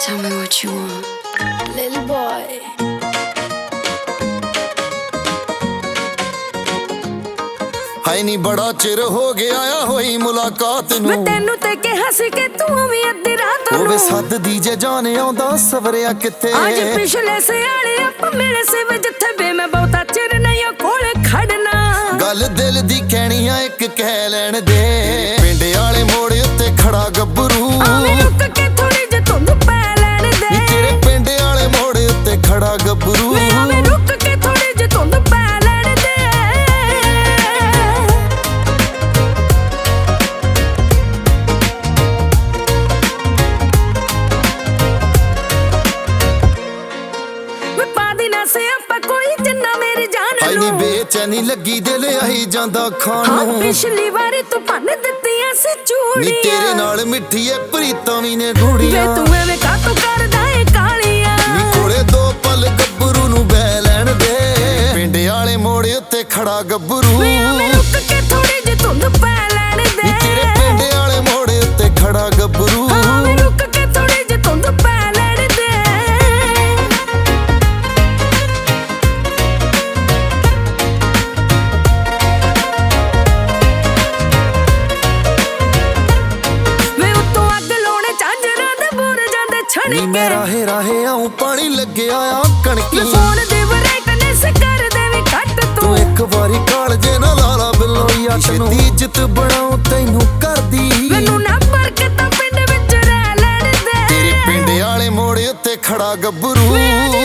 Tell me what you want, little boy. ਹਾਏ ਨੀ ਬੜਾ ਚਿਰ ਹੋ ਗਿਆ ਆ ਹੋਈ ਮੁਲਾਕਾਤ ਨੂੰ। ਮੈਂ ਤੈਨੂੰ ਤੇ ਕਿਹਾ ਸੀ ਕਿ ਤੂੰ ਵੀ ਅੱਧੀ ਰਾਤ ਨੂੰ ਹੋਵੇ ਸੱਦਦੀ ਜੇ ਜਾਣ ਆਉਂਦਾ ਸਵਰਿਆ ਕਿੱਥੇ। ਅੱਜ ਪਿਛਲੇ ਸਿਆਲੇ ਆਪਾਂ ਮਿਲੇ ਸੀ ਵੇ ਜਿੱਥੇ ਵੇ ਮੈਂ ਬਹੁਤਾ ਚਿਰ ਨਹੀਂ ਕੋਲੇ ਖੜਨਾ। ਗੱਲ ਦਿਲ ਦੀ ਕਹਿਣੀ ਆ ਇੱਕ ਕਹਿ ਲੈਣ ਦੇ। ਪਿੰਡ ਵਾਲੇ ਮੋੜ ਉੱਤੇ ਖੜਾ ਗੱਭਰੂ ਆਵੇਂ ਰੁੱਕ ਕੇ ਥੋੜੀ ਜਿਹੀ ਧੁੰਦ ਪੈ ਲੈਣ ਦੇ। ਨੀ ਤੇਰੇ ਪਿੰਡ ਵਾਲੇ ਮੋੜ ਉੱਤੇ ਖੜਾ ਗੱਭਰੂ ਆਵੇਂ ਰੁੱਕ ਕੇ ਥੋੜੀ ਜਿਹੀ ਧੁੰਦ ਪੈ ਲੈਣ ਦੇ। ਵੇ ਪਾਦੀ ਨਾ ਸੇ ਆਪਾਂ ਕੋਈ ਜਿੰਨਾ ਮੇਰੀ ਜਾਨ ਹਾਏ ਨੀ ਨੂੰ। ਬੇਚੈਨੀ ਲੱਗੀ ਦਿਲ ਆਹੀ ਜਾਂਦਾ ਖਾਣ ਹਾਂ ਨੂੰ। ਪਿਛਲੀ ਵਾਰੀ ਤੂੰ ਭੰਨ ਦਿੱਤੀਆਂ ਸੀ ਚੂੜੀਆਂ। ਨੀ ਤੇਰੇ ਨਾਲ ਮਿੱਠੀ ਐ ਪ੍ਰੀਤਾਂ ਵੀ ਨੇ ਗੂੜੀਆਂ। ਵੇ ਤੂੰ ਐਵੇਂ ਕਾਤੋਂ ਕਰਦਾ ਏ ਕਾਲੀਆਂ। ਨੀ ਕੋਲੇ ਦੋ ਪਲ ਗੱਭਰੂ ਨੂੰ ਬਹਿ ਲੈਣ ਦੇ। ਪਿੰਡ ਵਾਲੇ ਮੋੜ ਉੱਤੇ ਖੜਾ ਗੱਭਰੂ ਵੇ ਆਵੇਂ ਰੁੱਕ ਕੇ ਥੋੜੀ ਜਿਹੀ ਧੁੰਦ ਪੈ ਲੈਣ ਦੇ। ਨੀ ਤੇਰੇ ਪਿੰਡ ਵਾਲੇ ਮੋੜ ਉੱਤੇ ਖੜਾ ਗੱਭਰੂ ਆਵੇਂ ਰੁੱਕ ਕੇ ਥੋੜੀ ਜਿਹੀ ਧੁੰਦ ਪੈ ਲੈਣ ਦੇ। ਵੇ ਉੱਤੋਂ ਅੱਗ ਲਾਉਣੇ ਝਾਂਜਰਾਂ ਦੇ ਬੁਰ ਜਾਂਦੇ ਛਣ ਨੀ ਕੇ। ਮੈਂ ਰਾਹੇ ਰਾਹੇ ਆਉਂ ਪਾਣੀ ਲੱਗਿਆ ਆ ਕਣਕੀ। ਵੇ ਫੋਨ ਦੇ ਬ੍ਰਾਈਟਨੈਸ ਕਰ ਦੇ ਵੀ ਘੱਟ ਤੂੰ ਤੂੰ। ਇੱਕ ਵਾਰੀ ਕਾਲਜੇ ਨਾ ਲਾ ਲਾ ਬਿੱਲੋ ਯੱਟ ਨੂੰ। ਛੇਤੀ ਇੱਜ਼ਤ ਬਣਾਉ ਤੈਨੂੰ ਕਰਦੀ। ਮੈਨੂੰ ਨਾ ਪਰ ਕੇ ਤਾਂ ਪਿੰਡ ਵਿੱਚ ਰਹਿ ਲੈਣ ਦੇ। ਤੇਰੇ ਪਿੰਡ ਵਾਲੇ ਮੋੜ ਉੱਤੇ ਖੜਾ ਗੱਭਰੂ ਵੇ